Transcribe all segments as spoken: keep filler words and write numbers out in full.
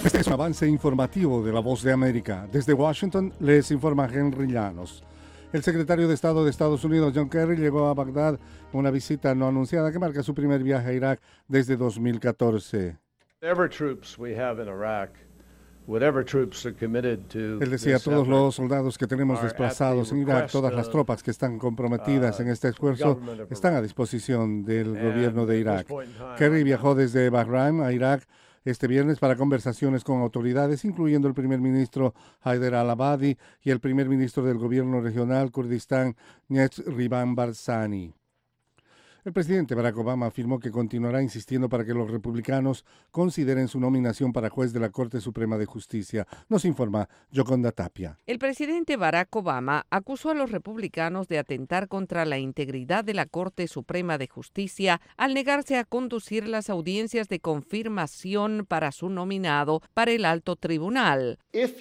Este es un avance informativo de La Voz de América. Desde Washington les informa Henry Llanos. El secretario de Estado de Estados Unidos, John Kerry, llegó a Bagdad en una visita no anunciada que marca su primer viaje a Irak desde dos mil catorce. Él decía, todos los soldados que tenemos desplazados en Irak, todas las tropas que están comprometidas en este esfuerzo, están a disposición del gobierno de Irak. Kerry viajó desde Bahrein a Irak este viernes para conversaciones con autoridades, incluyendo el primer ministro Haider al-Abadi y el primer ministro del gobierno regional Kurdistán, Nejriban Barzani. El presidente Barack Obama afirmó que continuará insistiendo para que los republicanos consideren su nominación para juez de la Corte Suprema de Justicia. Nos informa Yoconda Tapia. El presidente Barack Obama acusó a los republicanos de atentar contra la integridad de la Corte Suprema de Justicia al negarse a conducir las audiencias de confirmación para su nominado para el alto tribunal.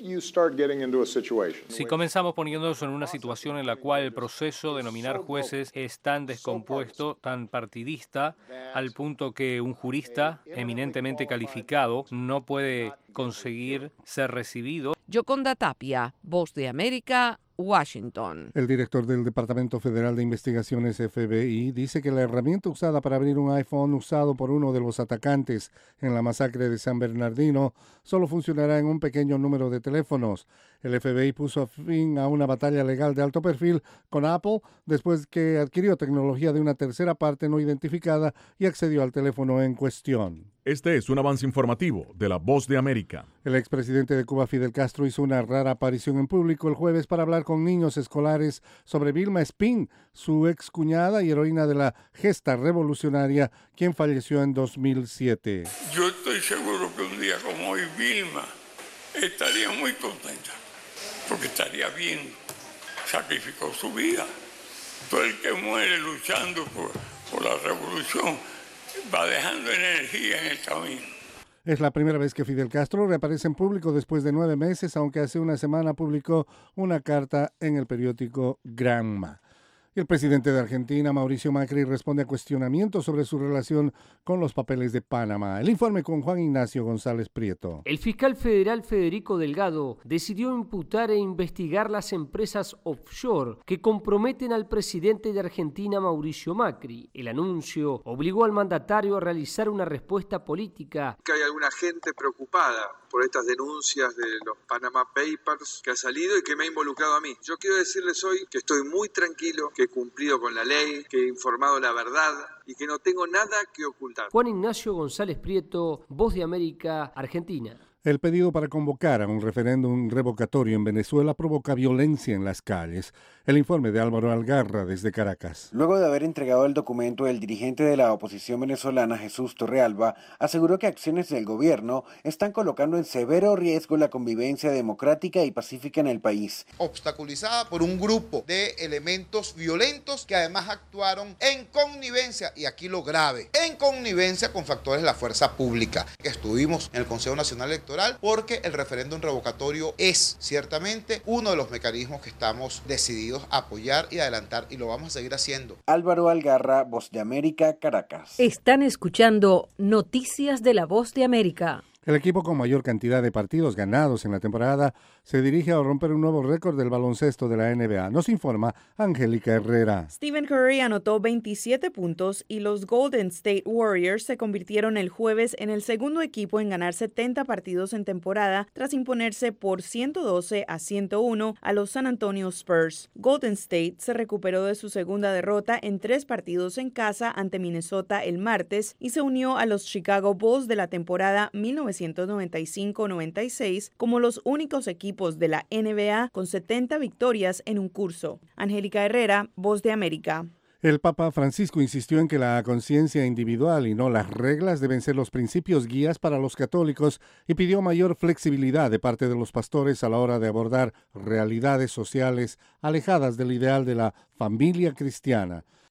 Si comenzamos poniéndonos en una situación en la cual el proceso de nominar jueces es tan descompuesto, tan partidista, al punto que un jurista eminentemente calificado no puede conseguir ser recibido. Yoconda Tapia, Voz de América, Washington. El director del Departamento Federal de Investigaciones F B I dice que la herramienta usada para abrir un iPhone usado por uno de los atacantes en la masacre de San Bernardino solo funcionará en un pequeño número de teléfonos. El F B I puso fin a una batalla legal de alto perfil con Apple después que adquirió tecnología de una tercera parte no identificada y accedió al teléfono en cuestión. Este es un avance informativo de La Voz de América. El expresidente de Cuba, Fidel Castro, hizo una rara aparición en público el jueves para hablar con niños escolares sobre Vilma Espín, su excuñada y heroína de la gesta revolucionaria, quien falleció en dos mil siete. Yo estoy seguro que un día como hoy Vilma estaría muy contenta, porque estaría bien, sacrificó su vida. Todo el que muere luchando por, por la revolución va dejando energía en el camino. Es la primera vez que Fidel Castro reaparece en público después de nueve meses, aunque hace una semana publicó una carta en el periódico Granma. Y el presidente de Argentina, Mauricio Macri, responde a cuestionamientos sobre su relación con los papeles de Panamá. El informe con Juan Ignacio González Prieto. El fiscal federal Federico Delgado decidió imputar e investigar las empresas offshore que comprometen al presidente de Argentina, Mauricio Macri. El anuncio obligó al mandatario a realizar una respuesta política. Que hay alguna gente preocupada por estas denuncias de los Panama Papers que ha salido y que me ha involucrado a mí. Yo quiero decirles hoy que estoy muy tranquilo, que he cumplido con la ley, que he informado la verdad y que no tengo nada que ocultar. Juan Ignacio González Prieto, Voz de América, Argentina. El pedido para convocar a un referéndum revocatorio en Venezuela provoca violencia en las calles. El informe de Álvaro Algarra desde Caracas. Luego de haber entregado el documento, el dirigente de la oposición venezolana, Jesús Torrealba, aseguró que acciones del gobierno están colocando en severo riesgo la convivencia democrática y pacífica en el país. Obstaculizada por un grupo de elementos violentos que además actuaron en connivencia, y aquí lo grave, en connivencia con factores de la fuerza pública. Estuvimos en el Consejo Nacional Electoral porque el referéndum revocatorio es ciertamente uno de los mecanismos que estamos decididos a apoyar y adelantar, y lo vamos a seguir haciendo. Álvaro Algarra, Voz de América, Caracas. Están escuchando Noticias de la Voz de América. El equipo con mayor cantidad de partidos ganados en la temporada se dirige a romper un nuevo récord del baloncesto de la N B A. Nos informa Angélica Herrera. Stephen Curry anotó veintisiete puntos y los Golden State Warriors se convirtieron el jueves en el segundo equipo en ganar setenta partidos en temporada tras imponerse por ciento doce a ciento uno a los San Antonio Spurs. Golden State se recuperó de su segunda derrota en tres partidos en casa ante Minnesota el martes y se unió a los Chicago Bulls de la temporada mil novecientos noventa y cinco noventa y seis como los únicos equipos de la N B A con setenta victorias en un curso. Angélica Herrera, Voz de América. El Papa Francisco insistió en que la conciencia individual y no las reglas deben ser los principios guías para los católicos y pidió mayor flexibilidad de parte de los pastores a la hora de abordar realidades sociales alejadas del ideal de la familia cristiana.